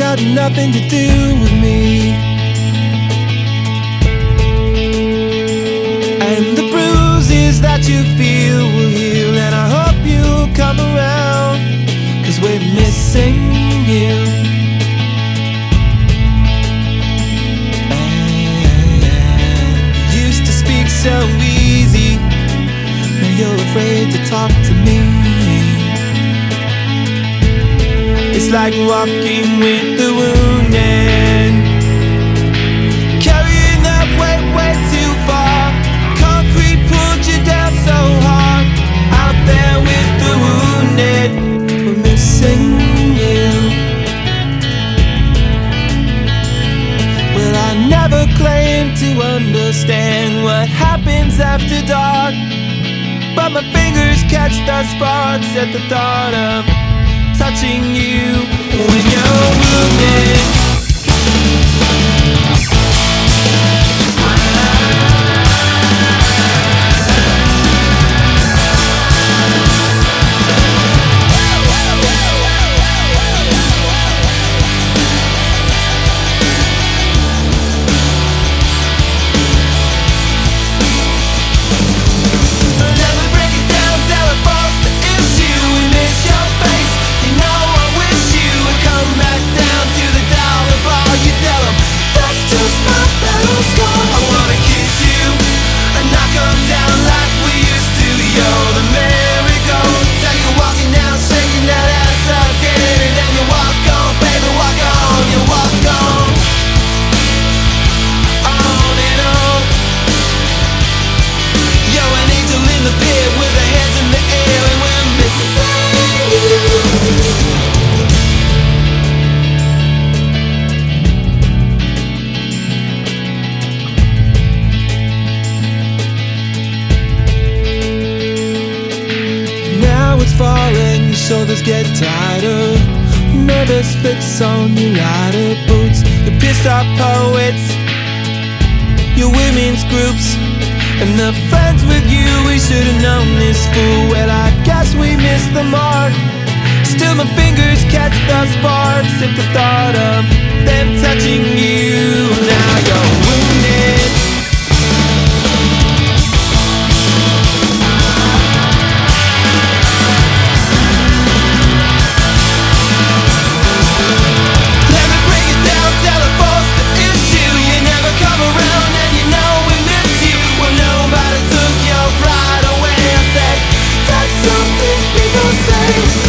got nothing to do with me. And the bruises that you feel will heal, and I hope you'll come around, 'cause we're missing you. And you used to speak so easy, now you're afraid to talk to me. It's like walking with the wounded, carrying that weight way too far. Concrete pulled you down so hard. Out there with the wounded, we're missing you. Well, I never claimed to understand what happens after dark, but my fingers catch the sparks at the thought of touching you when you're wounded. Falling, your shoulders get tighter. Nervous fits on your rider boots. The pissed off poets, your women's groups, and the friends with you. We should have known this fool. Well, I guess we missed the mark. Still my fingers catch the sparks at the thought of them touching you. Now you're wounded. Say